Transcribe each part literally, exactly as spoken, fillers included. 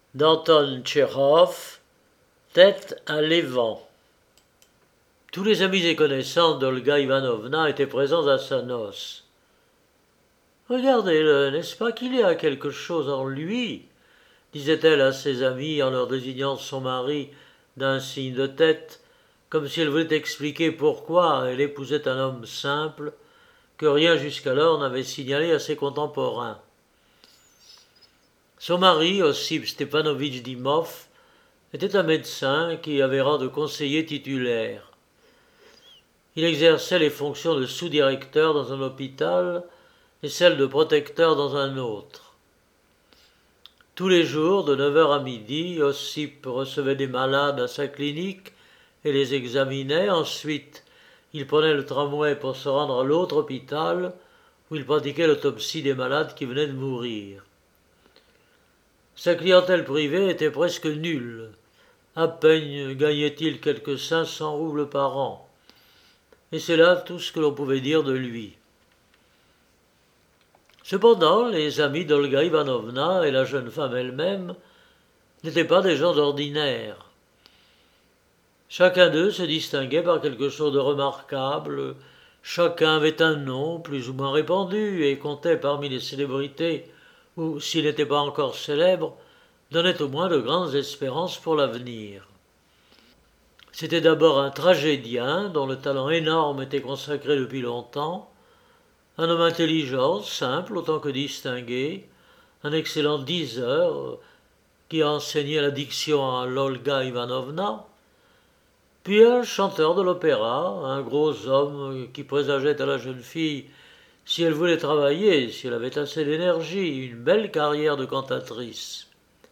d'Anton Tchekhov, Tête à l'évent. Tous les amis et connaissances d'Olga Ivanovna étaient présents à sa noce. Regardez-le, n'est-ce pas qu'il y a quelque chose en lui, disait-elle à ses amis en leur désignant son mari d'un signe de tête, comme si elle voulait expliquer pourquoi elle épousait un homme simple que rien jusqu'alors n'avait signalé à ses contemporains. Son mari, Ossip Stepanovitch Dimov, était un médecin qui avait rang de conseiller titulaire. Il exerçait les fonctions de sous-directeur dans un hôpital et celles de protecteur dans un autre. Tous les jours, de neuf heures à midi, Ossip recevait des malades à sa clinique et les examinait. Ensuite, il prenait le tramway pour se rendre à l'autre hôpital où il pratiquait l'autopsie des malades qui venaient de mourir. Sa clientèle privée était presque nulle. À peine gagnait-il quelques cinq cents roubles par an. Et c'est là tout ce que l'on pouvait dire de lui. Cependant, les amis d'Olga Ivanovna et la jeune femme elle-même n'étaient pas des gens ordinaires. Chacun d'eux se distinguait par quelque chose de remarquable. Chacun avait un nom plus ou moins répandu et comptait parmi les célébrités ou, s'il n'était pas encore célèbre, donnait au moins de grandes espérances pour l'avenir. C'était d'abord un tragédien dont le talent énorme était consacré depuis longtemps, un homme intelligent, simple autant que distingué, un excellent diseur qui a enseigné la diction à l'Olga Ivanovna, puis un chanteur de l'opéra, un gros homme qui présageait à la jeune fille, si elle voulait travailler, si elle avait assez d'énergie, une belle carrière de cantatrice.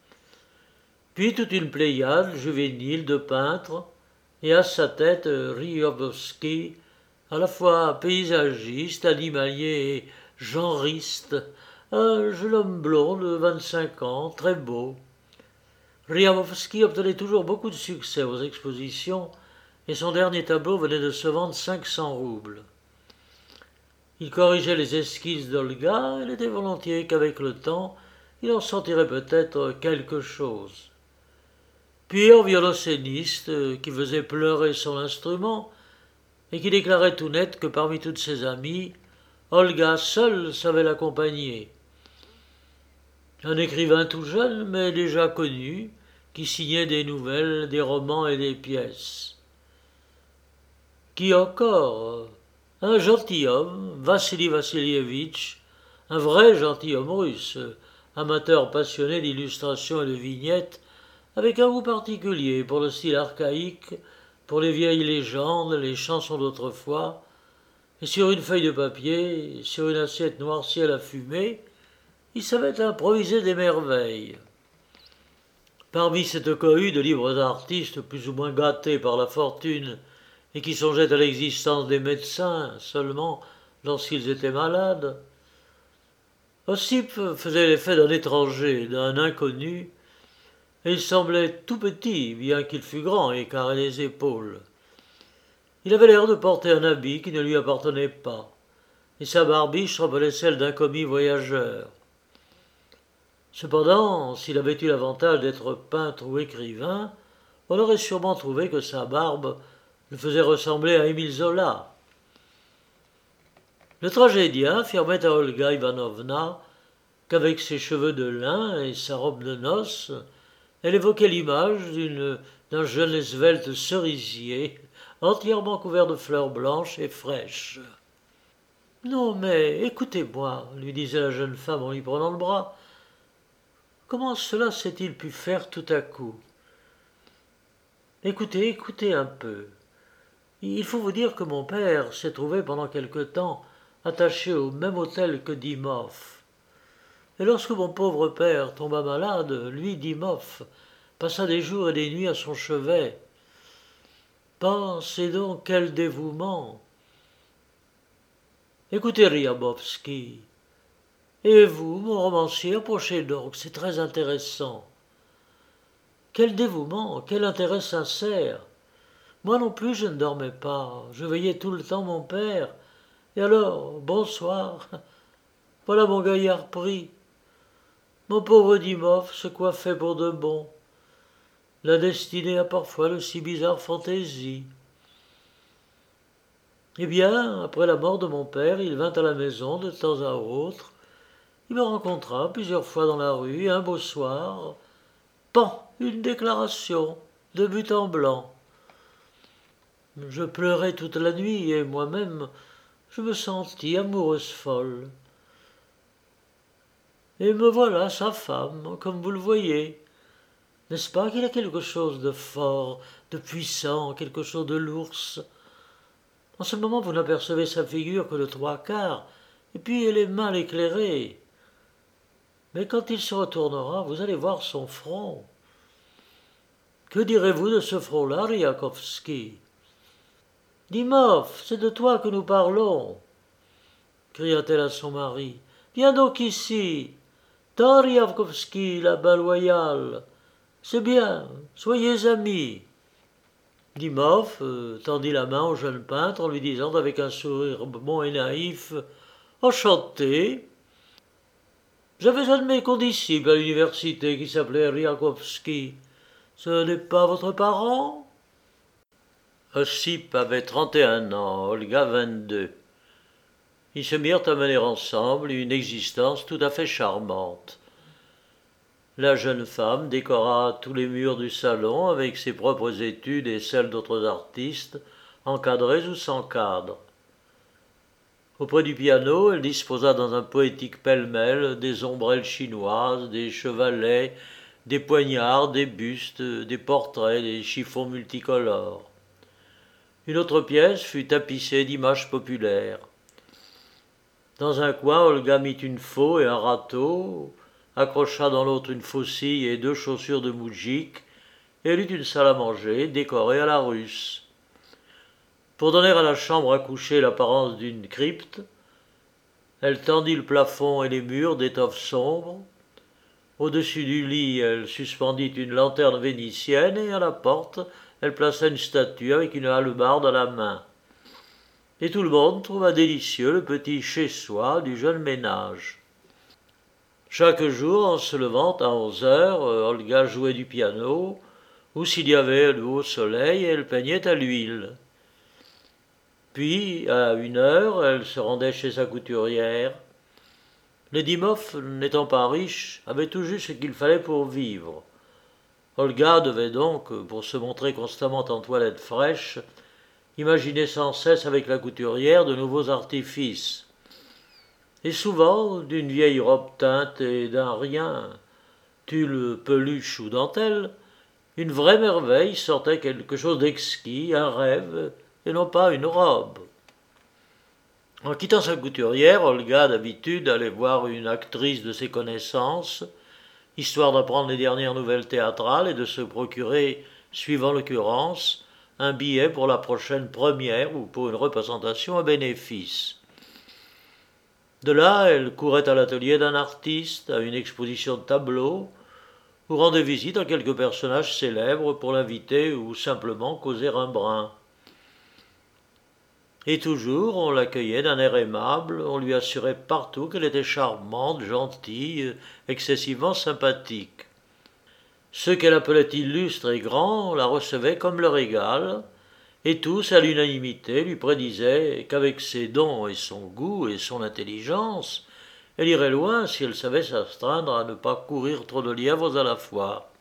Puis toute une pléiade juvénile de peintres, et à sa tête Ryabovski, à la fois paysagiste, animalier et genriste, un jeune homme blond de vingt-cinq ans, très beau. Ryabovski obtenait toujours beaucoup de succès aux expositions, et son dernier tableau venait de se vendre cinq cents roubles. Il corrigeait les esquisses d'Olga, elle était volontiers qu'avec le temps, il en sentirait peut-être quelque chose. Puis un violoncelliste qui faisait pleurer son instrument et qui déclarait tout net que parmi toutes ses amies, Olga seule savait l'accompagner. Un écrivain tout jeune, mais déjà connu, qui signait des nouvelles, des romans et des pièces. Qui encore? Un gentilhomme, Vassili Vassilievitch, un vrai gentilhomme russe, amateur passionné d'illustrations et de vignettes, avec un goût particulier pour le style archaïque, pour les vieilles légendes, les chansons d'autrefois, et sur une feuille de papier, sur une assiette noircie à la fumée, il savait improviser des merveilles. Parmi cette cohue de libres artistes plus ou moins gâtés par la fortune et qui songeaient à l'existence des médecins seulement lorsqu'ils étaient malades, Ossip faisait l'effet d'un étranger, d'un inconnu, et il semblait tout petit, bien qu'il fût grand et carré les épaules. Il avait l'air de porter un habit qui ne lui appartenait pas, et sa barbiche rappelait celle d'un commis voyageur. Cependant, s'il avait eu l'avantage d'être peintre ou écrivain, on aurait sûrement trouvé que sa barbe le faisait ressembler à Émile Zola. Le tragédien affirmait à Olga Ivanovna qu'avec ses cheveux de lin et sa robe de noces, elle évoquait l'image d'une, d'un jeune esvelte cerisier, entièrement couvert de fleurs blanches et fraîches. « Non, mais écoutez-moi, lui disait la jeune femme en lui prenant le bras. Comment cela s'est-il pu faire tout à coup? Écoutez, écoutez un peu. Il faut vous dire que mon père s'est trouvé pendant quelque temps attaché au même hôtel que Dimov. Et lorsque mon pauvre père tomba malade, lui, Dimov, passa des jours et des nuits à son chevet. Pensez donc quel dévouement! Écoutez, Ryabovski. Et vous, mon romancier, approchez donc, c'est très intéressant. Quel dévouement, quel intérêt sincère! Moi non plus je ne dormais pas, je veillais tout le temps mon père. Et alors, bonsoir, voilà mon gaillard pris. Mon pauvre Dimov se coiffait pour de bon. La destinée a parfois de si bizarres fantaisies. Eh bien, après la mort de mon père, il vint à la maison de temps à autre. Il me rencontra plusieurs fois dans la rue, et un beau soir, pan, une déclaration, de but en blanc. Je pleurai toute la nuit, et moi-même, je me sentis amoureuse folle. Et me voilà sa femme, comme vous le voyez. N'est-ce pas qu'il a quelque chose de fort, de puissant, quelque chose de l'ours? En ce moment, vous n'apercevez sa figure que de trois quarts, et puis elle est mal éclairée. Mais quand il se retournera, vous allez voir son front. Que direz-vous de ce front-là, Riakovski? Dimov, c'est de toi que nous parlons, cria-t-elle à son mari. Viens donc ici. Tant Riakovski, la balle loyale. C'est bien, soyez amis. Dimov euh, tendit la main au jeune peintre en lui disant avec un sourire bon et naïf « Enchanté ». J'avais un de mes condisciples à l'université qui s'appelait Riakovski. Ce n'est pas votre parent? Ossip avait trente et un ans, Olga vingt-deux. Ils se mirent à mener ensemble une existence tout à fait charmante. La jeune femme décora tous les murs du salon avec ses propres études et celles d'autres artistes, encadrés ou sans cadre. Auprès du piano, elle disposa dans un poétique pêle-mêle des ombrelles chinoises, des chevalets, des poignards, des bustes, des portraits, des chiffons multicolores. Une autre pièce fut tapissée d'images populaires. Dans un coin, Olga mit une faux et un râteau, accrocha dans l'autre une faucille et deux chaussures de moudjik, et elle eut une salle à manger décorée à la russe. Pour donner à la chambre à coucher l'apparence d'une crypte, elle tendit le plafond et les murs d'étoffe sombre. Au-dessus du lit, elle suspendit une lanterne vénitienne et à la porte, elle plaça une statue avec une hallebarde à la main. Et tout le monde trouva délicieux le petit chez-soi du jeune ménage. Chaque jour, en se levant à onze heures, Olga jouait du piano, ou s'il y avait le haut soleil, elle peignait à l'huile. Puis, à une heure, elle se rendait chez sa couturière. Les Dimov, n'étant pas riches, avaient tout juste ce qu'il fallait pour vivre. Olga devait donc, pour se montrer constamment en toilette fraîche, imaginer sans cesse avec la couturière de nouveaux artifices. Et souvent, d'une vieille robe teintée d'un rien, tulle, peluche ou dentelle, une vraie merveille sortait quelque chose d'exquis, un rêve, et non pas une robe. En quittant sa couturière, Olga, d'habitude, allait voir une actrice de ses connaissances, histoire d'apprendre les dernières nouvelles théâtrales et de se procurer, suivant l'occurrence, un billet pour la prochaine première ou pour une représentation à bénéfice. De là, elle courait à l'atelier d'un artiste, à une exposition de tableaux, ou rendait visite à quelques personnages célèbres pour l'inviter ou simplement causer un brin. Et toujours, on l'accueillait d'un air aimable, on lui assurait partout qu'elle était charmante, gentille, excessivement sympathique. Ceux qu'elle appelait illustres et grands la recevaient comme leur égale, et tous, à l'unanimité, lui prédisaient qu'avec ses dons et son goût et son intelligence, elle irait loin si elle savait s'astreindre à ne pas courir trop de lièvres à la fois.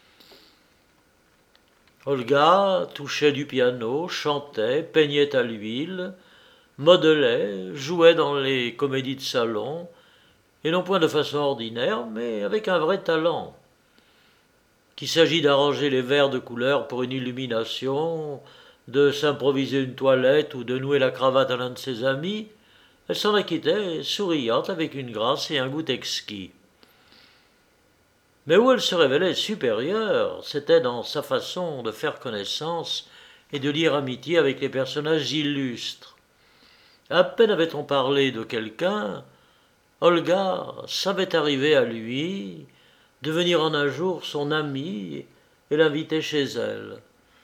Olga touchait du piano, chantait, peignait à l'huile, modelait, jouait dans les comédies de salon, et non point de façon ordinaire, mais avec un vrai talent. Qu'il s'agit d'arranger les verres de couleur pour une illumination, de s'improviser une toilette ou de nouer la cravate à l'un de ses amis, elle s'en acquittait souriante avec une grâce et un goût exquis. Mais où elle se révélait supérieure, c'était dans sa façon de faire connaissance et de lier amitié avec les personnages illustres. À peine avait-on parlé de quelqu'un, Olga savait arriver à lui, devenir en un jour son amie et l'inviter chez elle.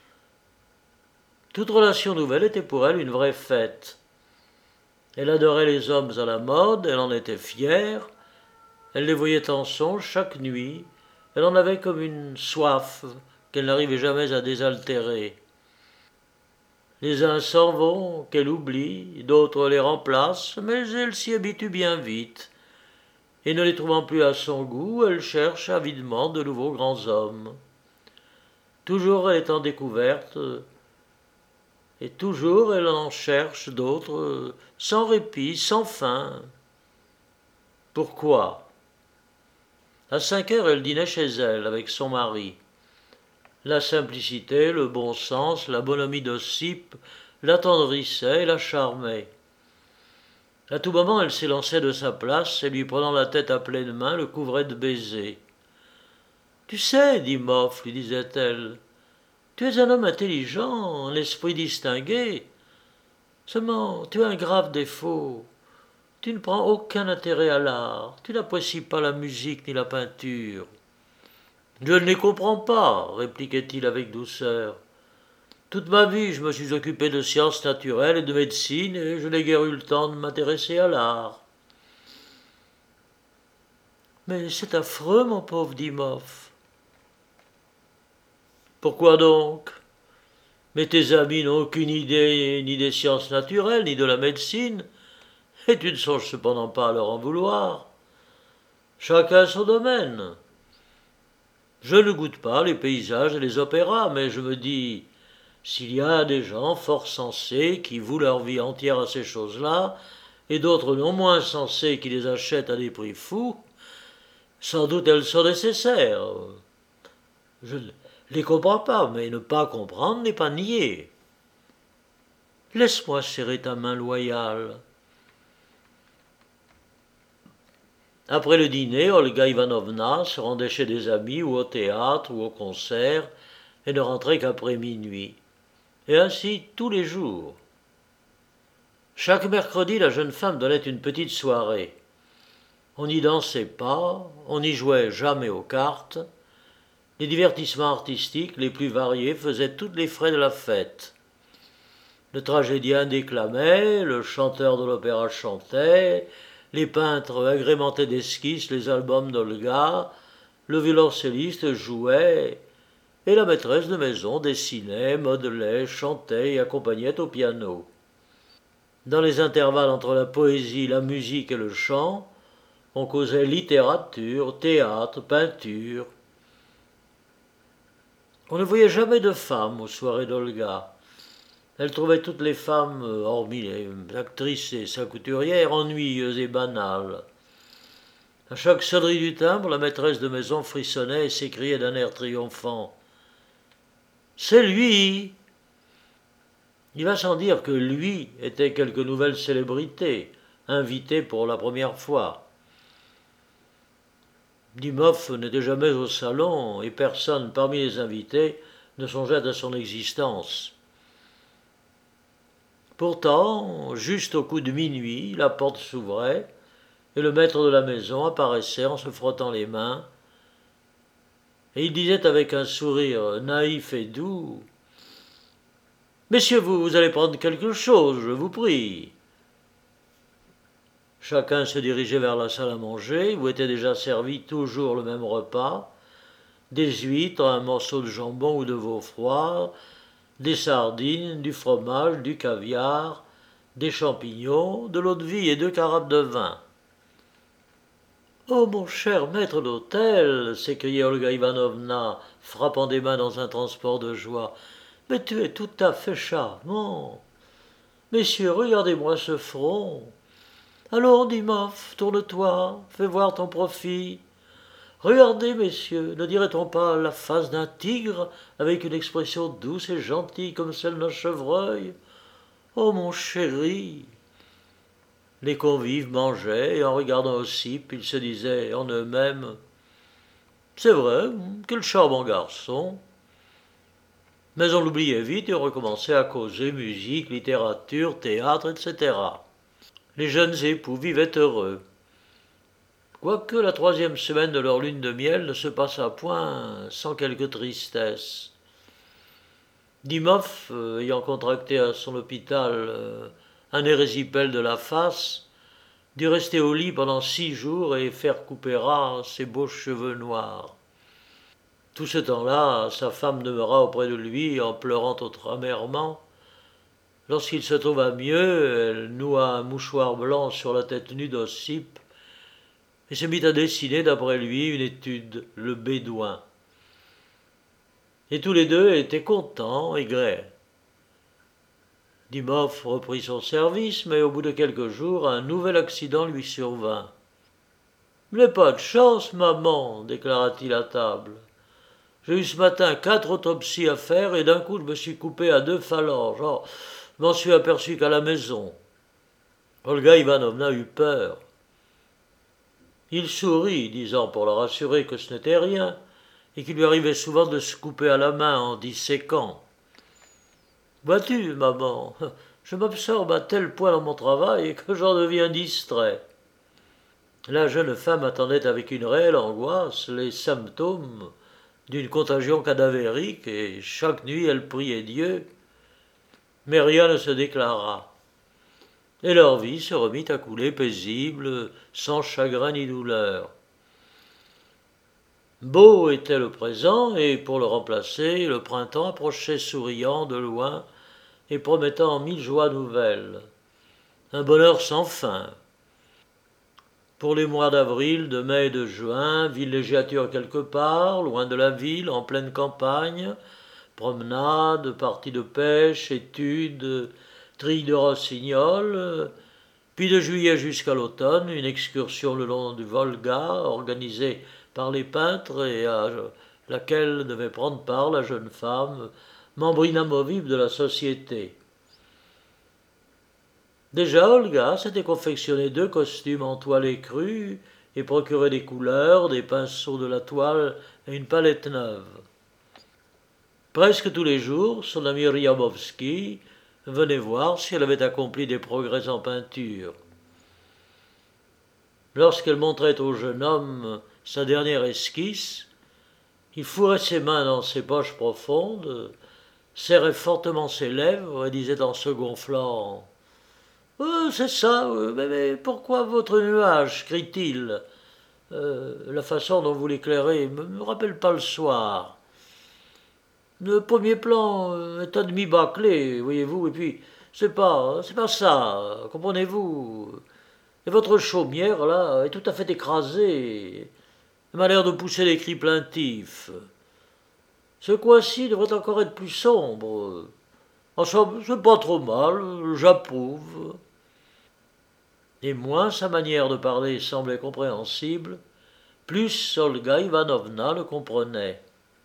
Toute relation nouvelle était pour elle une vraie fête. Elle adorait les hommes à la mode, elle en était fière, Elle les voyait en songe chaque nuit. Elle en avait comme une soif qu'elle n'arrivait jamais à désaltérer. Les uns s'en vont, qu'elle oublie, d'autres les remplacent, mais elle s'y habitue bien vite. Et ne les trouvant plus à son goût, elle cherche avidement de nouveaux grands hommes. Toujours elle est en découverte, et toujours elle en cherche d'autres, sans répit, sans fin. Pourquoi? À cinq heures, elle dînait chez elle avec son mari. La simplicité, le bon sens, la bonhomie d'Ossipe l'attendrissaient et la charmaient. À tout moment, elle s'élançait de sa place et lui prenant la tête à pleine main, le couvrait de baisers. « Tu sais, Dimoph, lui disait-elle, tu es un homme intelligent, un esprit distingué. Seulement, tu as un grave défaut. Tu ne prends aucun intérêt à l'art, tu n'apprécies pas la musique ni la peinture. » « Je ne les comprends pas, répliquait-il avec douceur. Toute ma vie, je me suis occupé de sciences naturelles et de médecine, et je n'ai guère eu le temps de m'intéresser à l'art. Mais c'est affreux, mon pauvre Dimoph. Pourquoi donc? Mais tes amis n'ont aucune idée ni des sciences naturelles, ni de la médecine, et tu ne songes cependant pas à leur en vouloir. Chacun son domaine. Je ne goûte pas les paysages et les opéras, mais je me dis, s'il y a des gens fort sensés qui vouent leur vie entière à ces choses-là, et d'autres non moins sensés qui les achètent à des prix fous, sans doute elles sont nécessaires. Je ne les comprends pas, mais ne pas comprendre n'est pas nier. Laisse-moi serrer ta main loyale. Après le dîner, Olga Ivanovna se rendait chez des amis ou au théâtre ou au concert et ne rentrait qu'après minuit. Et ainsi tous les jours. Chaque mercredi, la jeune femme donnait une petite soirée. On n'y dansait pas, on n'y jouait jamais aux cartes. Les divertissements artistiques les plus variés faisaient toutes les frais de la fête. Le tragédien déclamait, le chanteur de l'opéra chantait, les peintres agrémentaient d'esquisses les albums d'Olga, le violoncelliste jouait, et la maîtresse de maison dessinait, modelait, chantait et accompagnait au piano. Dans les intervalles entre la poésie, la musique et le chant, on causait littérature, théâtre, peinture. On ne voyait jamais de femmes aux soirées d'Olga. Elle trouvait toutes les femmes, hormis les actrices et sa couturière, ennuyeuses et banales. À chaque sonnerie du timbre, la maîtresse de maison frissonnait et s'écriait d'un air triomphant. « C'est lui !» Il va sans dire que lui était quelque nouvelle célébrité, invité pour la première fois. Dimoph n'était jamais au salon et personne parmi les invités ne songeait à son existence. Pourtant, juste au coup de minuit, la porte s'ouvrait et le maître de la maison apparaissait en se frottant les mains. Et il disait avec un sourire naïf et doux « Messieurs, vous, vous allez prendre quelque chose, je vous prie. » Chacun se dirigeait vers la salle à manger, où était déjà servi toujours le même repas, des huîtres, un morceau de jambon ou de veau froid, des sardines, du fromage, du caviar, des champignons, de l'eau de vie et deux carafes de vin. « Oh, mon cher maître d'hôtel !» s'écriait Olga Ivanovna, frappant des mains dans un transport de joie. « Mais tu es tout à fait charmant. Messieurs, regardez-moi ce front. Allons, Dimoph, tourne-toi, fais voir ton profit. Regardez, messieurs, ne dirait-on pas la face d'un tigre avec une expression douce et gentille comme celle d'un chevreuil? Oh, mon chéri !» Les convives mangeaient, et en regardant Ossipe, ils se disaient en eux-mêmes « C'est vrai, quel charmant garçon !» Mais on l'oubliait vite et on recommençait à causer musique, littérature, théâtre, et cetera. Les jeunes époux vivaient heureux. Quoique la troisième semaine de leur lune de miel ne se passât point sans quelque tristesse. Dimoph, euh, ayant contracté à son hôpital euh, un érésipèle de la face, dut rester au lit pendant six jours et faire couper ras ses beaux cheveux noirs. Tout ce temps-là, sa femme demeura auprès de lui en pleurant amèrement. Lorsqu'il se trouva mieux, elle noua un mouchoir blanc sur la tête nue d'Ossip et se mit à dessiner d'après lui une étude, le bédouin. Et tous les deux étaient contents et grais. Dimov reprit son service, mais au bout de quelques jours, un nouvel accident lui survint. « Je n'ai pas de chance, maman, déclara-t-il à table. J'ai eu ce matin quatre autopsies à faire et d'un coup je me suis coupé à deux phalanges. Oh, je m'en suis aperçu qu'à la maison. » Olga Ivanovna eut peur. Il sourit, disant pour la rassurer que ce n'était rien, et qu'il lui arrivait souvent de se couper à la main en disséquant. « Vois-tu, maman, je m'absorbe à tel point dans mon travail que j'en deviens distrait. » La jeune femme attendait avec une réelle angoisse les symptômes d'une contagion cadavérique, et chaque nuit elle priait Dieu, mais rien ne se déclara. Et leur vie se remit à couler paisible, sans chagrin ni douleur. Beau était le présent, et pour le remplacer, le printemps approchait souriant de loin et promettant mille joies nouvelles. Un bonheur sans fin. Pour les mois d'avril, de mai et de juin, villégiature quelque part, loin de la ville, en pleine campagne, promenades, parties de pêche, études, trilles de rossignols, puis de juillet jusqu'à l'automne, une excursion le long du Volga, organisée par les peintres et à laquelle devait prendre part la jeune femme, membre inamovible de la société. Déjà Olga s'était confectionné deux costumes en toile écrue et procurait des couleurs, des pinceaux, de la toile et une palette neuve. Presque tous les jours, son ami Ryabovski venait voir si elle avait accompli des progrès en peinture. Lorsqu'elle montrait au jeune homme sa dernière esquisse, il fourrait ses mains dans ses poches profondes, serrait fortement ses lèvres et disait en se gonflant « Oh, c'est ça, mais, mais pourquoi votre nuage crie-t-il euh, La façon dont vous l'éclairez ne me, me rappelle pas le soir. Le premier plan est à demi bâclé, voyez-vous, et puis c'est pas, c'est pas ça, comprenez-vous. Et votre chaumière, là, est tout à fait écrasée. Elle m'a l'air de pousser des cris plaintifs. Ce coin-ci devrait encore être plus sombre. Enfin, c'est pas trop mal, j'approuve. » Et moins sa manière de parler semblait compréhensible, plus Olga Ivanovna le comprenait.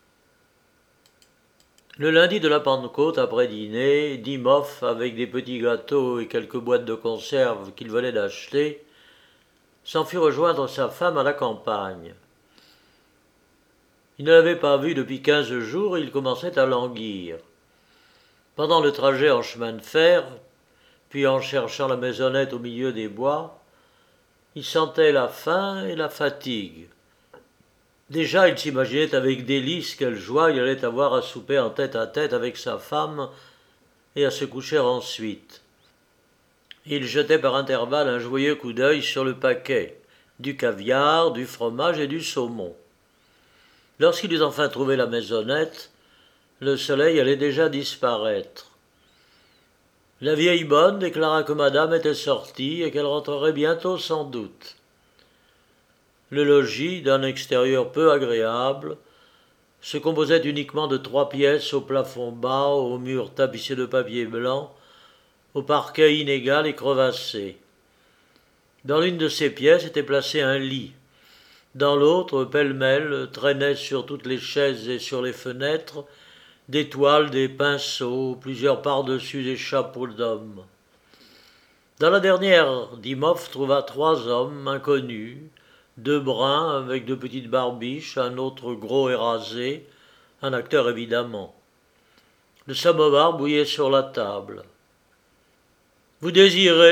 Le lundi de la Pentecôte, après dîner, Dimov, avec des petits gâteaux et quelques boîtes de conserve qu'il venait d'acheter, s'en fut rejoindre sa femme à la campagne. Il ne l'avait pas vue depuis quinze jours et il commençait à languir. Pendant le trajet en chemin de fer, puis en cherchant la maisonnette au milieu des bois, il sentait la faim et la fatigue. Déjà, il s'imaginait avec délice quelle joie il allait avoir à souper en tête à tête avec sa femme et à se coucher ensuite. Il jetait par intervalles un joyeux coup d'œil sur le paquet, du caviar, du fromage et du saumon. Lorsqu'il eut enfin trouvé la maisonnette, le soleil allait déjà disparaître. La vieille bonne déclara que madame était sortie et qu'elle rentrerait bientôt sans doute. Le logis, d'un extérieur peu agréable, se composait uniquement de trois pièces au plafond bas, aux murs tapissés de papier blanc, au parquet inégal et crevassé. Dans l'une de ces pièces était placé un lit. Dans l'autre, pêle-mêle, traînaient sur toutes les chaises et sur les fenêtres des toiles, des pinceaux, plusieurs par-dessus et chapeaux d'hommes. Dans la dernière, Dimov trouva trois hommes inconnus, deux bruns avec de petites barbiches, un autre gros et rasé, un acteur évidemment. Le samovar bouillait sur la table. « Vous désirez »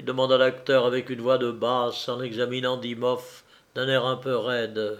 demanda l'acteur avec une voix de basse en examinant Dimov d'un air un peu raide.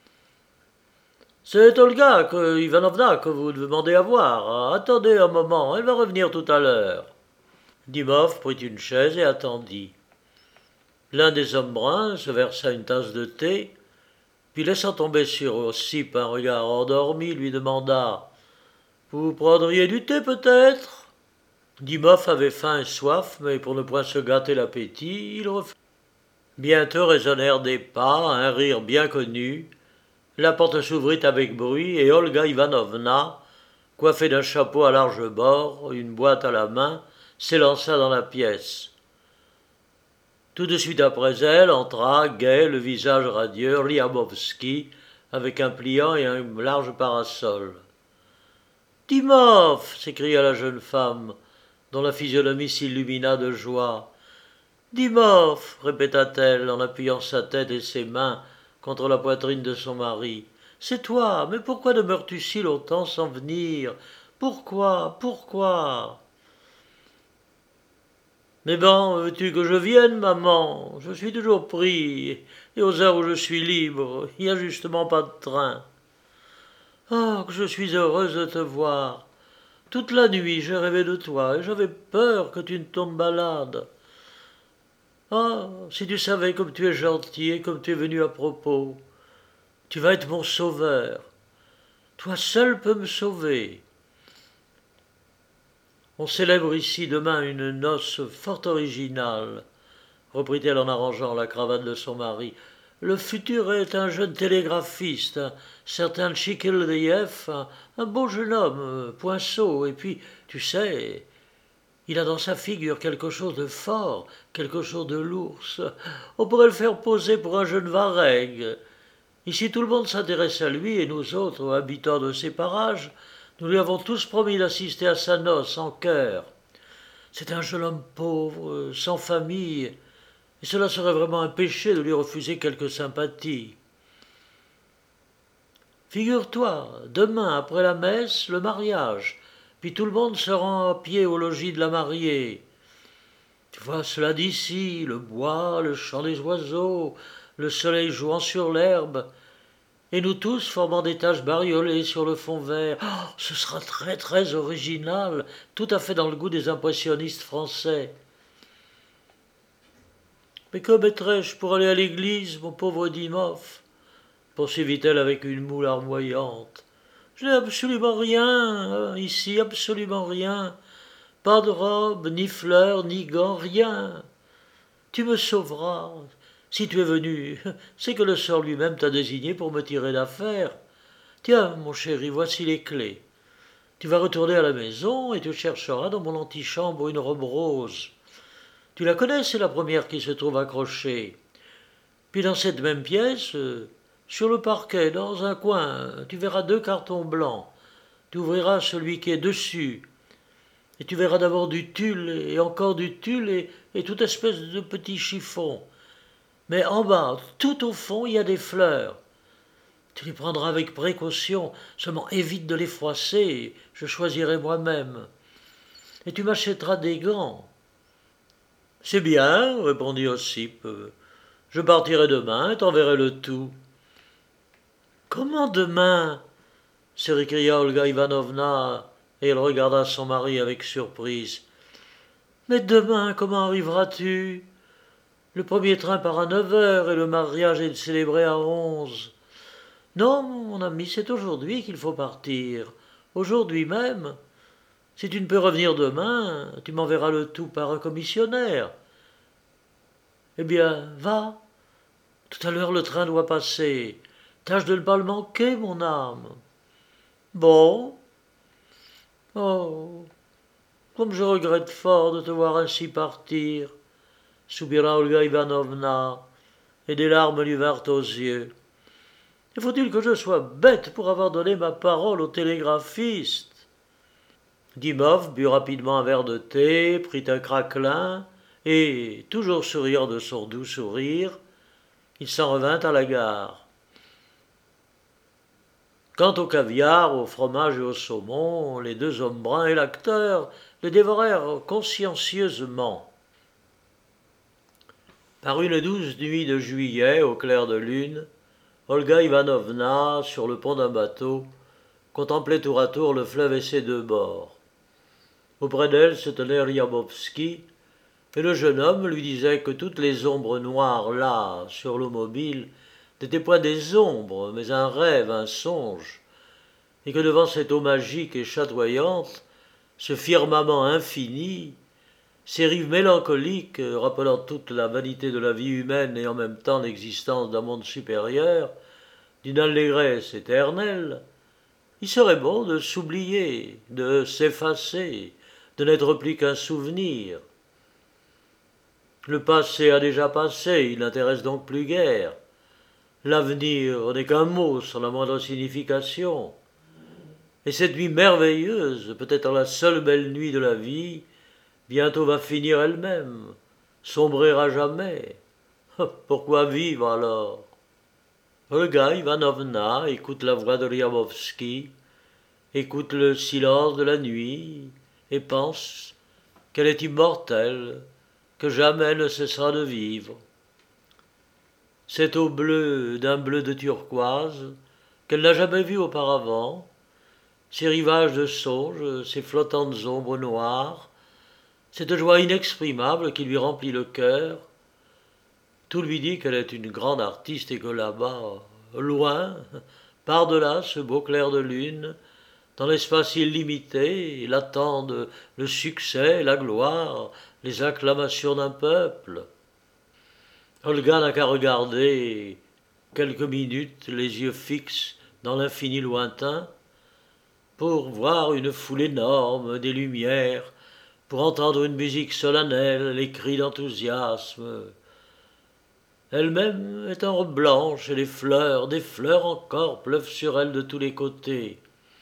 « C'est Olga que, Ivanovna que vous demandez à voir. Attendez un moment, elle va revenir tout à l'heure. » Dimov prit une chaise et attendit. L'un des hommes bruns se versa une tasse de thé, puis laissant tomber sur Ossip un regard endormi, lui demanda « Vous prendriez du thé peut-être » Dimov avait faim et soif, mais pour ne point se gâter l'appétit, il refusait. Bientôt résonnèrent des pas, un rire bien connu. La porte s'ouvrit avec bruit et Olga Ivanovna, coiffée d'un chapeau à large bord, une boîte à la main, s'élança dans la pièce. Tout de suite après elle entra, gai, le visage radieux, Liamovski, avec un pliant et un large parasol. « Dimov » s'écria la jeune femme, dont la physionomie s'illumina de joie. « Dimov » répéta-t-elle en appuyant sa tête et ses mains contre la poitrine de son mari. « C'est toi, mais pourquoi demeures-tu si longtemps sans venir? Pourquoi? Pourquoi ?» « Mais bon, veux-tu que je vienne, maman? Je suis toujours pris, et aux heures où je suis libre, il n'y a justement pas de train. »« Oh, que je suis heureuse de te voir. Toute la nuit, j'ai rêvé de toi, et j'avais peur que tu ne tombes malade. Ah, si tu savais comme tu es gentil et comme tu es venu à propos. Tu vas être mon sauveur. Toi seul peux me sauver. » On célèbre ici demain une noce fort originale, reprit-elle en arrangeant la cravate de son mari. Le futur est un jeune télégraphiste, un certain Tchikildiev, un, un beau jeune homme, poinceau, et puis, tu sais, il a dans sa figure quelque chose de fort, quelque chose de l'ours. On pourrait le faire poser pour un jeune varègue. Ici tout le monde s'intéresse à lui, et nous autres, habitants de ces parages, nous lui avons tous promis d'assister à sa noce en chœur. C'est un jeune homme pauvre, sans famille, et cela serait vraiment un péché de lui refuser quelque sympathie. Figure-toi, demain, après la messe, le mariage, puis tout le monde se rend à pied au logis de la mariée. Tu vois cela d'ici, le bois, le chant des oiseaux, le soleil jouant sur l'herbe, et nous tous formant des taches bariolées sur le fond vert. Oh, ce sera très très original, tout à fait dans le goût des impressionnistes français. Mais que mettrais-je pour aller à l'église, mon pauvre Dimov, poursuivit-elle avec une moue larmoyante. Je n'ai absolument rien, ici, absolument rien. Pas de robe, ni fleurs, ni gants, rien. Tu me sauveras. Si tu es venu, c'est que le sort lui-même t'a désigné pour me tirer d'affaire. Tiens, mon chéri, voici les clés. Tu vas retourner à la maison et tu chercheras dans mon antichambre une robe rose. Tu la connais, c'est la première qui se trouve accrochée. Puis dans cette même pièce, sur le parquet, dans un coin, tu verras deux cartons blancs. Tu ouvriras celui qui est dessus. Et tu verras d'abord du tulle et encore du tulle et, et toute espèce de petits chiffons. Mais en bas, tout au fond, il y a des fleurs. Tu les prendras avec précaution, seulement évite de les froisser, je choisirai moi-même. Et tu m'achèteras des gants. C'est bien, répondit Ossip. Je partirai demain et t'enverrai le tout. Comment demain? Se récria Olga Ivanovna, et elle regarda son mari avec surprise. Mais demain, comment arriveras-tu? Le premier train part à neuf heures et le mariage est célébré à onze. Non, mon ami, c'est aujourd'hui qu'il faut partir. Aujourd'hui même. Si tu ne peux revenir demain, tu m'enverras le tout par un commissionnaire. Eh bien, va. Tout à l'heure le train doit passer. Tâche de ne pas le manquer, mon âme. Bon. Oh, comme je regrette fort de te voir ainsi partir, soupira Olga Ivanovna, et des larmes lui vinrent aux yeux. Et faut-il que je sois bête pour avoir donné ma parole au télégraphiste? Dimov but rapidement un verre de thé, prit un craquelin, et, toujours souriant de son doux sourire, il s'en revint à la gare. Quant au caviar, au fromage et au saumon, les deux hommes bruns et l'acteur le dévorèrent consciencieusement. Par une douce nuit de juillet, au clair de lune, Olga Ivanovna, sur le pont d'un bateau, contemplait tour à tour le fleuve et ses deux bords. Auprès d'elle se tenait Liamovski, Et le jeune homme lui disait que toutes les ombres noires là, sur l'eau mobile, n'étaient point des ombres, mais un rêve, un songe, et que devant cette eau magique et chatoyante, ce firmament infini, ces rives mélancoliques, rappelant toute la vanité de la vie humaine et en même temps l'existence d'un monde supérieur, d'une allégresse éternelle, il serait bon de s'oublier, de s'effacer, de n'être plus qu'un souvenir. Le passé a déjà passé, il n'intéresse donc plus guère. L'avenir n'est qu'un mot sans la moindre signification. Et cette nuit merveilleuse, peut-être la seule belle nuit de la vie, bientôt va finir elle-même, sombrer à jamais. Pourquoi vivre alors? Olga Ivanovna écoute la voix de Ryabovsky, écoute le silence de la nuit, et pense qu'elle est immortelle, que jamais ne cessera de vivre. Cette eau bleue d'un bleu de turquoise, qu'elle n'a jamais vue auparavant, ces rivages de songe, ces flottantes ombres noires, cette joie inexprimable qui lui remplit le cœur, tout lui dit qu'elle est une grande artiste et que là-bas, loin, par-delà ce beau clair de lune, dans l'espace illimité, l'attendent le succès, la gloire, les acclamations d'un peuple. Olga n'a qu'à regarder quelques minutes les yeux fixes dans l'infini lointain pour voir une foule énorme, des lumières, pour entendre une musique solennelle, les cris d'enthousiasme. Elle-même est en robe blanche et les fleurs, des fleurs encore, pleuvent sur elle de tous les côtés.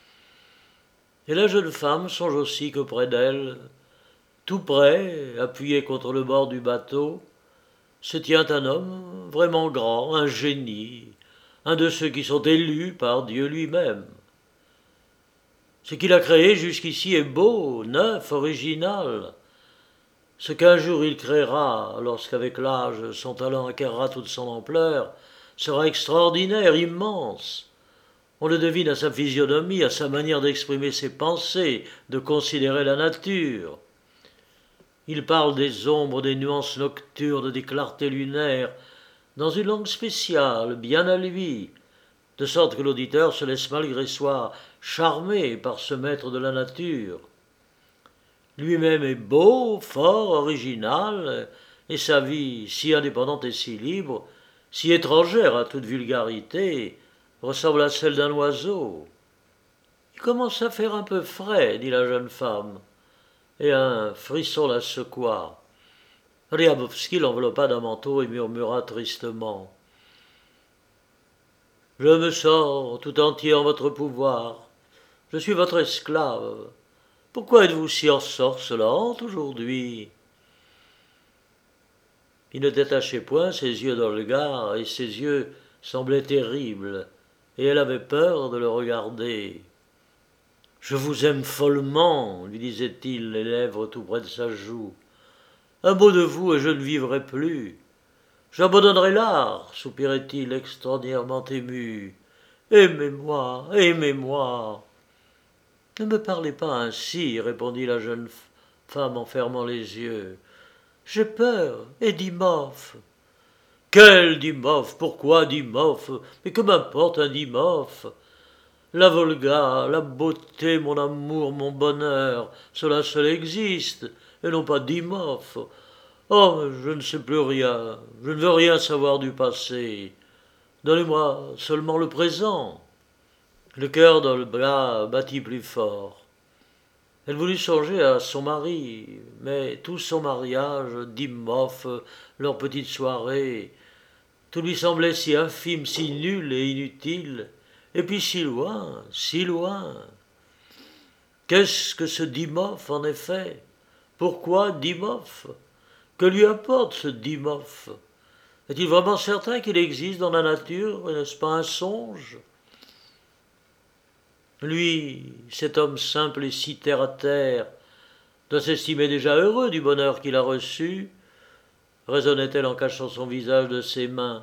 Et la jeune femme songe aussi que près d'elle, tout près, appuyé contre le bord du bateau, se tient un homme vraiment grand, un génie, un de ceux qui sont élus par Dieu lui-même. Ce qu'il a créé jusqu'ici est beau, neuf, original. Ce qu'un jour il créera, lorsqu'avec l'âge son talent acquerra toute son ampleur, sera extraordinaire, immense. On le devine à sa physionomie, à sa manière d'exprimer ses pensées, de considérer la nature. Il parle des ombres, des nuances nocturnes, des clartés lunaires, dans une langue spéciale, bien à lui, de sorte que l'auditeur se laisse malgré soi charmer par ce maître de la nature. Lui-même est beau, fort, original, et sa vie, si indépendante et si libre, si étrangère à toute vulgarité, ressemble à celle d'un oiseau. Il commence à faire un peu frais, dit la jeune femme, et un frisson la secoua. Ryabovsky l'enveloppa d'un manteau et murmura tristement. « Je me sens tout entier en votre pouvoir. Je suis votre esclave. Pourquoi êtes-vous si ensorcelante aujourd'hui ?» Il ne détachait point ses yeux d'Olga, et ses yeux semblaient terribles, et elle avait peur de le regarder. « Je vous aime follement, lui disait-il, les lèvres tout près de sa joue. Un mot de vous et je ne vivrai plus. J'abandonnerai l'art, soupirait-il extraordinairement ému. Aimez-moi, aimez-moi. Ne me parlez pas ainsi, répondit la jeune femme en fermant les yeux. J'ai peur, et Dimov. Quel Dimov? Pourquoi Dimov? Mais que m'importe un Dimov? La Volga, la beauté, mon amour, mon bonheur, cela seul existe, et non pas Dimov. Oh, je ne sais plus rien, je ne veux rien savoir du passé. Donnez-moi seulement le présent. Le cœur d'Olga battit plus fort. Elle voulut songer à son mari, mais tout son mariage, Dimov, leur petite soirée, tout lui semblait si infime, si nul et inutile, et puis si loin, si loin. Qu'est-ce que ce Dimov, en effet? Pourquoi Dimov? Que lui importe ce Dimov? Est-il vraiment certain qu'il existe dans la nature, et n'est-ce pas un songe? Lui, cet homme simple et si terre-à-terre, doit s'estimer déjà heureux du bonheur qu'il a reçu, raisonnait-elle en cachant son visage de ses mains.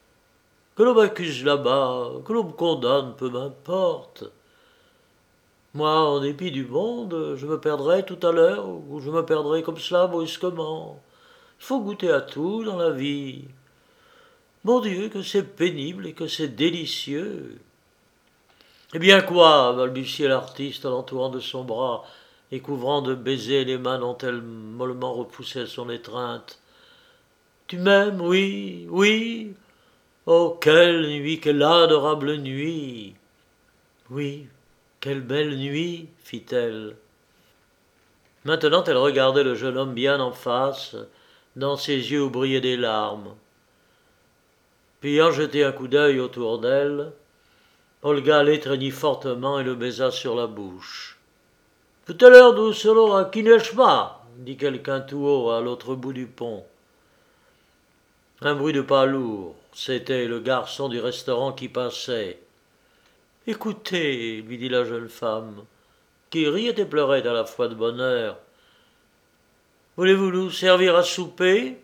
Que l'on m'accuse là-bas, que l'on me condamne, peu m'importe. Moi, en dépit du monde, je me perdrai tout à l'heure, ou je me perdrai comme cela brusquement. Il faut goûter à tout dans la vie. Mon Dieu, que c'est pénible et que c'est délicieux. Eh bien quoi, balbutiait l'artiste en l'entourant de son bras et couvrant de baisers les mains dont elle mollement repoussait son étreinte. Tu m'aimes, oui, oui. Oh, quelle nuit, quelle adorable nuit. Oui, quelle belle nuit, fit-elle. Maintenant elle regardait le jeune homme bien en face, dans ses yeux où brillaient des larmes. Puis ayant jeté un coup d'œil autour d'elle, Olga l'étreignit fortement et le baisa sur la bouche. Tout à l'heure nous serons à Kineshma, dit quelqu'un tout haut à l'autre bout du pont. Un bruit de pas lourd, c'était le garçon du restaurant qui passait. Écoutez, lui dit la jeune femme, qui riait et pleurait à la fois de bonheur. Voulez-vous nous servir à souper?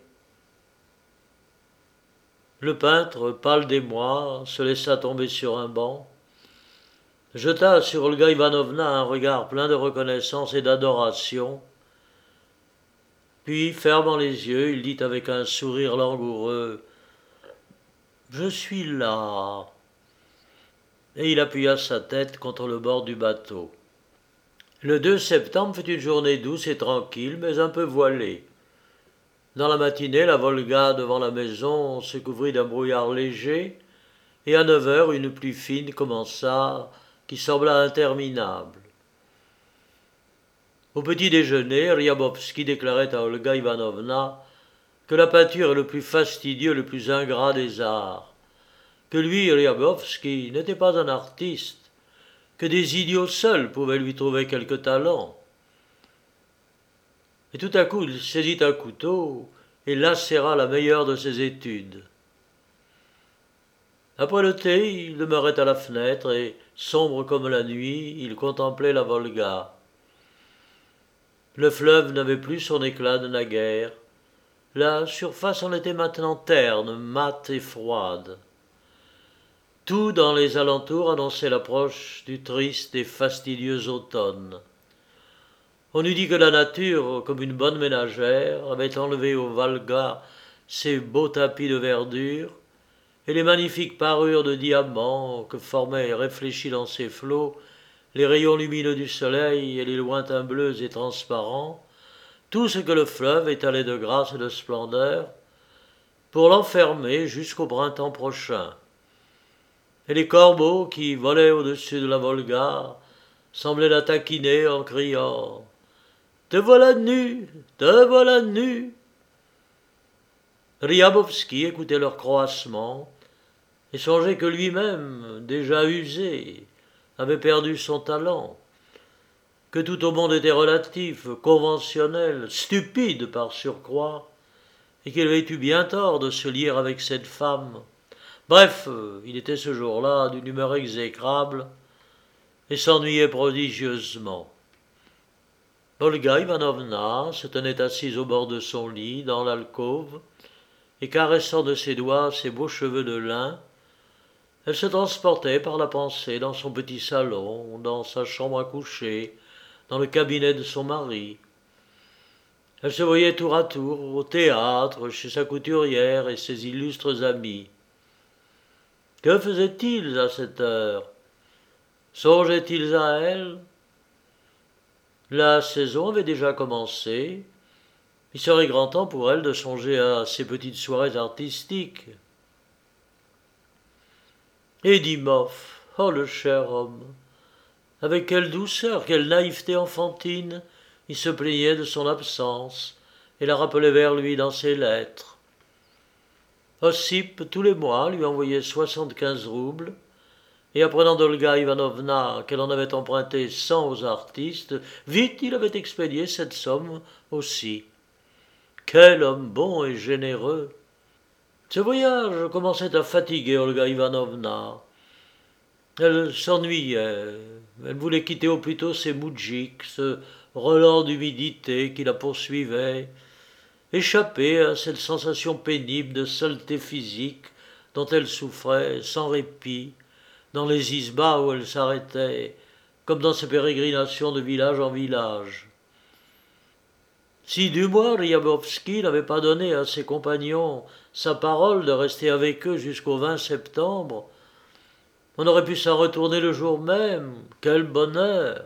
Le peintre, pâle d'émoi, se laissa tomber sur un banc, jeta sur Olga Ivanovna un regard plein de reconnaissance et d'adoration, puis, fermant les yeux, il dit avec un sourire langoureux « Je suis là ». Et il appuya sa tête contre le bord du bateau. Le deux septembre fut une journée douce et tranquille, mais un peu voilée. Dans la matinée, la Volga devant la maison se couvrit d'un brouillard léger, et à neuf heures, une pluie fine commença, qui sembla interminable. Au petit déjeuner, Ryabovski déclarait à Olga Ivanovna que la peinture est le plus fastidieux, le plus ingrat des arts, que lui, Ryabovski, n'était pas un artiste, que des idiots seuls pouvaient lui trouver quelque talent. Et tout à coup, il saisit un couteau et lacéra la meilleure de ses études. Après le thé, il demeurait à la fenêtre et, sombre comme la nuit, il contemplait la Volga. Le fleuve n'avait plus son éclat de naguère. La surface en était maintenant terne, mate et froide. Tout dans les alentours annonçait l'approche du triste et fastidieux automne. On eût dit que la nature, comme une bonne ménagère, avait enlevé au Volga ses beaux tapis de verdure et les magnifiques parures de diamants que formaient, réfléchis dans ses flots, les rayons lumineux du soleil et les lointains bleus et transparents, tout ce que le fleuve étalait de grâce et de splendeur, pour l'enfermer jusqu'au printemps prochain. Et les corbeaux qui volaient au-dessus de la Volga semblaient la taquiner en criant « Te voilà nue, te voilà nue !» Ryabovski écoutait leur croassement et songeait que lui-même, déjà usé, avait perdu son talent, que tout au monde était relatif, conventionnel, stupide par surcroît, et qu'il avait eu bien tort de se lier avec cette femme. Bref, il était ce jour-là d'une humeur exécrable et s'ennuyait prodigieusement. Olga Ivanovna se tenait assise au bord de son lit, dans l'alcôve, et caressant de ses doigts ses beaux cheveux de lin, elle se transportait par la pensée dans son petit salon, dans sa chambre à coucher, dans le cabinet de son mari. Elle se voyait tour à tour au théâtre, chez sa couturière et ses illustres amis. Que faisaient-ils à cette heure? Songeaient-ils à elle? La saison avait déjà commencé. Il serait grand temps pour elle de songer à ses petites soirées artistiques. Et Dimov, oh le cher homme, avec quelle douceur, quelle naïveté enfantine, il se plaignait de son absence et la rappelait vers lui dans ses lettres. Ossip, tous les mois, lui envoyait soixante-quinze roubles, et apprenant d'Olga Ivanovna qu'elle en avait emprunté cent aux artistes, vite il avait expédié cette somme aussi. Quel homme bon et généreux! Ce voyage commençait à fatiguer Olga Ivanovna. Elle s'ennuyait, elle voulait quitter au plus tôt ses moudjiks, ce relent d'humidité qui la poursuivait, échapper à cette sensation pénible de saleté physique dont elle souffrait sans répit, dans les isbas où elle s'arrêtait, comme dans ses pérégrinations de village en village. Si du moins Ryabovski n'avait pas donné à ses compagnons sa parole de rester avec eux jusqu'au vingt septembre, on aurait pu s'en retourner le jour même. Quel bonheur!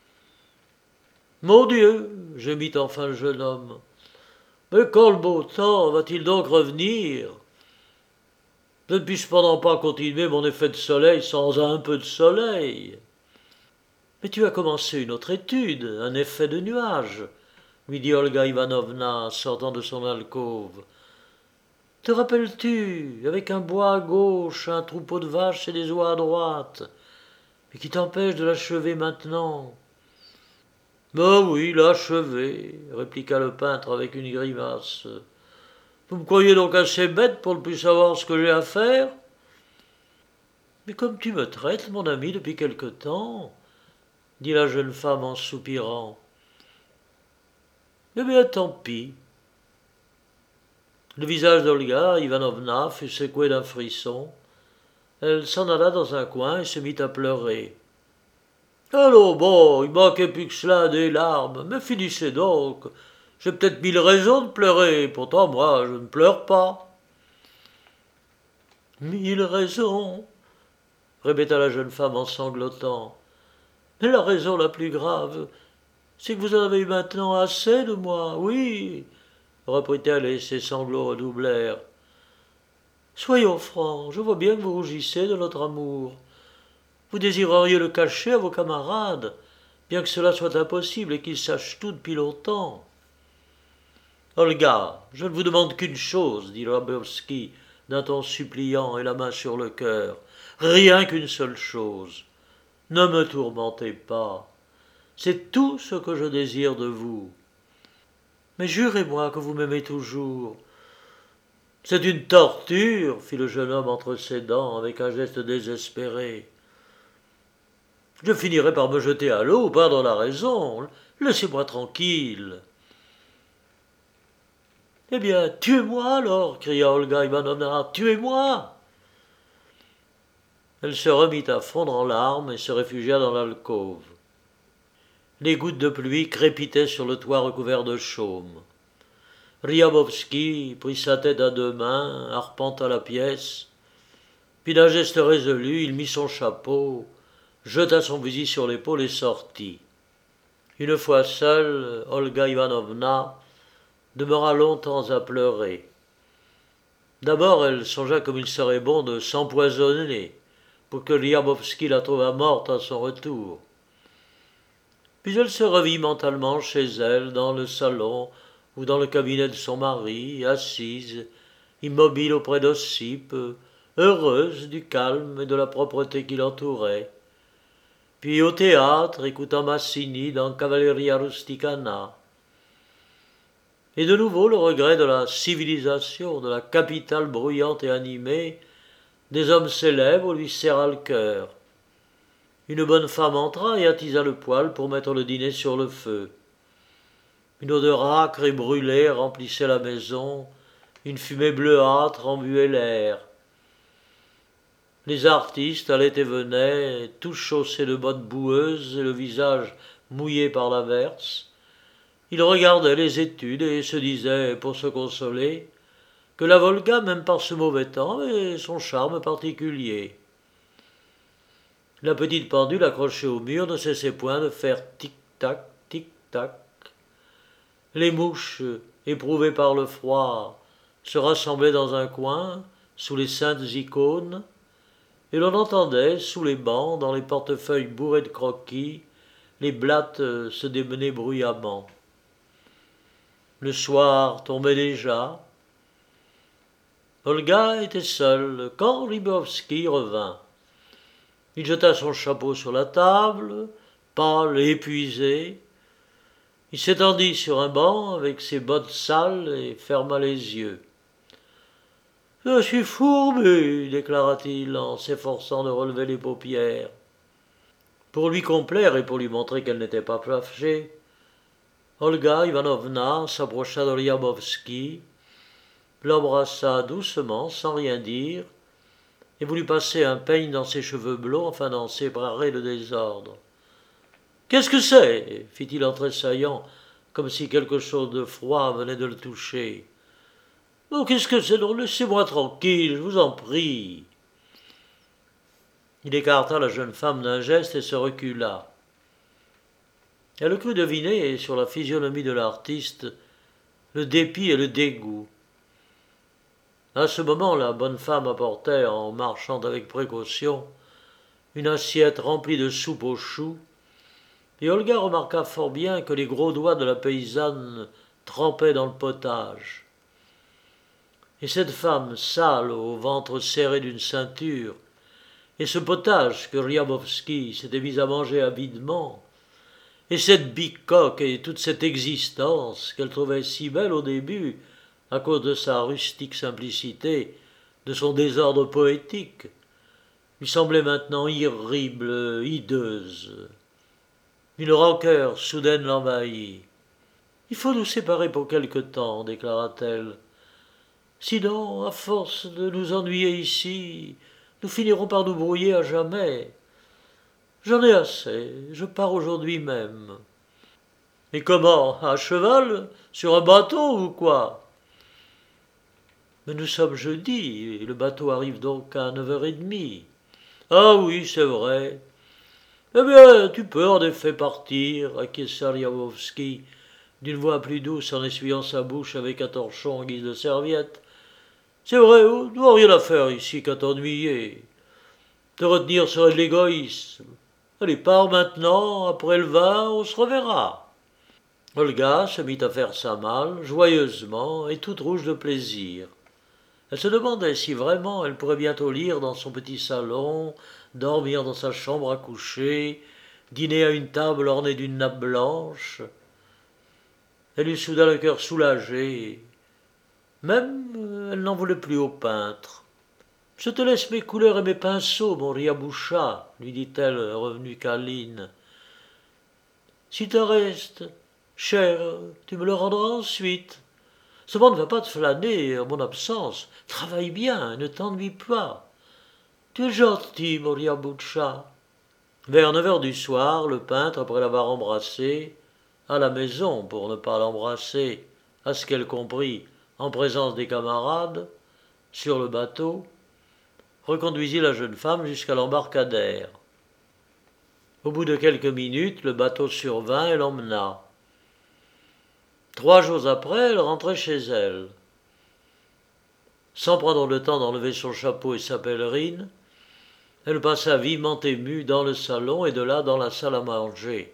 Mon Dieu, gémit enfin le jeune homme, mais quand le beau temps va-t-il donc revenir? Je ne puis cependant pas continuer mon effet de soleil sans un peu de soleil. Mais tu as commencé une autre étude, un effet de nuage, lui dit Olga Ivanovna, sortant de son alcôve. Te rappelles-tu, avec un bois à gauche, un troupeau de vaches et des oies à droite, mais qui t'empêche de l'achever maintenant? Ben oui, l'achever, répliqua le peintre avec une grimace. Vous me croyez donc assez bête pour ne plus savoir ce que j'ai à faire? Mais comme tu me traites, mon ami, depuis quelque temps, dit la jeune femme en soupirant. Eh bien, tant pis. Le visage d'Olga Ivanovna fut secoué d'un frisson. Elle s'en alla dans un coin et se mit à pleurer. Allons, bon, il manquait plus que cela des larmes, mais finissez donc. J'ai peut-être mille raisons de pleurer, pourtant moi je ne pleure pas. Mille raisons, répéta la jeune femme en sanglotant. Mais la raison la plus grave, c'est que vous en avez eu maintenant assez de moi, oui, reprit-elle et ses sanglots redoublèrent. Soyons francs, je vois bien que vous rougissez de notre amour. Vous désireriez le cacher à vos camarades, bien que cela soit impossible et qu'ils sachent tout depuis longtemps. Olga, je ne vous demande qu'une chose, dit Ryabovski d'un ton suppliant et la main sur le cœur. Rien qu'une seule chose. Ne me tourmentez pas. C'est tout ce que je désire de vous. Mais jurez-moi que vous m'aimez toujours. C'est une torture, fit le jeune homme entre ses dents avec un geste désespéré. Je finirai par me jeter à l'eau ou perdre la raison. Laissez-moi tranquille. Eh bien, tuez-moi alors, cria Olga Ivanovna, tuez-moi. Elle se remit à fondre en larmes et se réfugia dans l'alcôve. Les gouttes de pluie crépitaient sur le toit recouvert de chaume. Ryabovski prit sa tête à deux mains, arpenta la pièce, puis d'un geste résolu, il mit son chapeau, jeta son fusil sur l'épaule et sortit. Une fois seule, Olga Ivanovna demeura longtemps à pleurer. D'abord, elle songea comme il serait bon de s'empoisonner pour que Ryabovski la trouvât morte à son retour. Puis elle se revit mentalement chez elle, dans le salon ou dans le cabinet de son mari, assise, immobile auprès d'Ossip, heureuse du calme et de la propreté qui l'entourait. Puis au théâtre, écoutant Massini dans Cavalleria Rusticana. Et de nouveau le regret de la civilisation, de la capitale bruyante et animée, des hommes célèbres lui serra le cœur. Une bonne femme entra et attisa le poêle pour mettre le dîner sur le feu. Une odeur âcre et brûlée remplissait la maison, une fumée bleuâtre embuait l'air. Les artistes allaient et venaient, tous chaussés de bottes boueuses et le visage mouillé par l'averse. Ils regardaient les études et se disaient, pour se consoler, que la Volga, même par ce mauvais temps, avait son charme particulier. La petite pendule accrochée au mur ne cessait point de faire tic-tac, tic-tac. Les mouches, éprouvées par le froid, se rassemblaient dans un coin, sous les saintes icônes, et l'on entendait, sous les bancs, dans les portefeuilles bourrés de croquis, les blattes se démener bruyamment. Le soir tombait déjà. Olga était seule quand Ryabovski revint. Il jeta son chapeau sur la table, pâle et épuisé. Il s'étendit sur un banc avec ses bottes sales et ferma les yeux. « Je suis fourbu, déclara-t-il en s'efforçant de relever les paupières. Pour lui complaire et pour lui montrer qu'elle n'était pas fâchée, Olga Ivanovna s'approcha de Ryabovski, l'embrassa doucement sans rien dire et voulut passer un peigne dans ses cheveux blonds afin d'en séparer le désordre. Qu'est-ce que c'est fit-il en tressaillant, comme si quelque chose de froid venait de le toucher. Oh, qu'est-ce que c'est? Laissez-moi tranquille, je vous en prie. Il écarta la jeune femme d'un geste et se recula. Elle crut deviner sur la physionomie de l'artiste le dépit et le dégoût. À ce moment, la bonne femme apportait, en marchant avec précaution, une assiette remplie de soupe aux choux, et Olga remarqua fort bien que les gros doigts de la paysanne trempaient dans le potage. Et cette femme sale, au ventre serré d'une ceinture, et ce potage que Ryabovski s'était mis à manger avidement, et cette bicoque et toute cette existence qu'elle trouvait si belle au début, à cause de sa rustique simplicité, de son désordre poétique, lui semblait maintenant irrible, hideuse. Une rancœur soudaine l'envahit. « Il faut nous séparer pour quelque temps, déclara-t-elle. Sinon, à force de nous ennuyer ici, nous finirons par nous brouiller à jamais. J'en ai assez, je pars aujourd'hui même. »« Et comment? À cheval? Sur un bateau ou quoi ?»« Mais nous sommes jeudi, et le bateau arrive donc à neuf heures trente. »« Ah oui, c'est vrai. Eh bien, tu peux en effet partir, acquiesça Ryabovski, d'une voix plus douce en essuyant sa bouche avec un torchon en guise de serviette. C'est vrai, tu n'as rien à faire ici qu'à t'ennuyer. Te retenir serait de l'égoïsme. Allez, pars maintenant, après le vin, on se reverra. Olga se mit à faire sa malle, joyeusement et toute rouge de plaisir. Elle se demandait si vraiment elle pourrait bientôt lire dans son petit salon, dormir dans sa chambre à coucher, dîner à une table ornée d'une nappe blanche. Elle eut soudain le cœur soulagé. Même, elle n'en voulait plus au peintre. « Je te laisse mes couleurs et mes pinceaux, mon Ryabusha, lui dit-elle, revenue câline. Si t'en restes, cher, tu me le rendras ensuite. Seulement ne va pas te flâner en mon absence. Travaille bien, ne t'ennuie pas. Tu es gentil, mon Ryabusha. » Vers neuf heures du soir, le peintre, après l'avoir embrassé, à la maison pour ne pas l'embrasser, à ce qu'elle comprit, en présence des camarades, sur le bateau, reconduisit la jeune femme jusqu'à l'embarcadère. Au bout de quelques minutes, le bateau survint et l'emmena. Trois jours après, elle rentrait chez elle. Sans prendre le temps d'enlever son chapeau et sa pèlerine, elle passa vivement émue dans le salon et de là dans la salle à manger.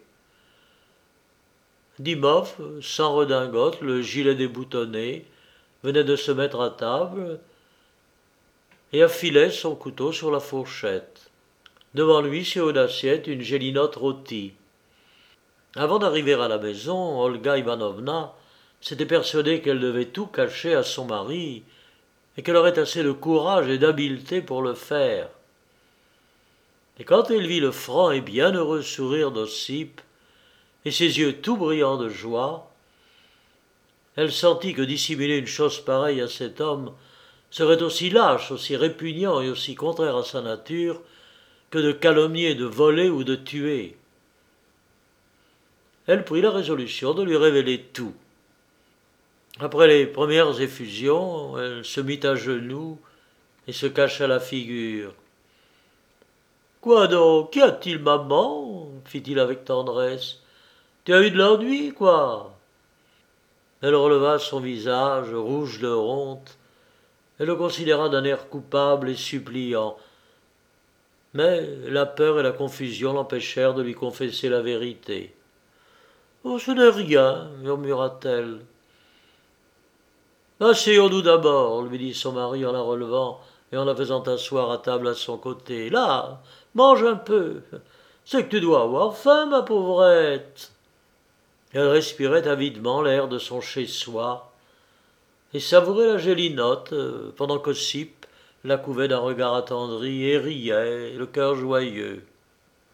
Dimov, sans redingote, le gilet déboutonné, venait de se mettre à table et affilait son couteau sur la fourchette. Devant lui, sur une assiette, une gélinotte rôtie. Avant d'arriver à la maison, Olga Ivanovna s'était persuadée qu'elle devait tout cacher à son mari et qu'elle aurait assez de courage et d'habileté pour le faire. Et quand elle vit le franc et bienheureux sourire d'Ossip et ses yeux tout brillants de joie, elle sentit que dissimuler une chose pareille à cet homme serait aussi lâche, aussi répugnant et aussi contraire à sa nature que de calomnier, de voler ou de tuer. Elle prit la résolution de lui révéler tout. Après les premières effusions, elle se mit à genoux et se cacha la figure. « Quoi donc? Qu'y a-t-il, maman » fit-il avec tendresse. « Tu as eu de l'ennui, quoi ?» Elle releva son visage, rouge de honte, et le considéra d'un air coupable et suppliant. Mais la peur et la confusion l'empêchèrent de lui confesser la vérité. « Oh, ce n'est rien, » murmura-t-elle. « Asseyons-nous d'abord, » lui dit son mari en la relevant et en la faisant asseoir à table à son côté. « Là, mange un peu. C'est que tu dois avoir faim, ma pauvrette. » Elle respirait avidement l'air de son chez-soi et savourait la gélinotte pendant qu'Ossip la couvait d'un regard attendri et riait, le cœur joyeux.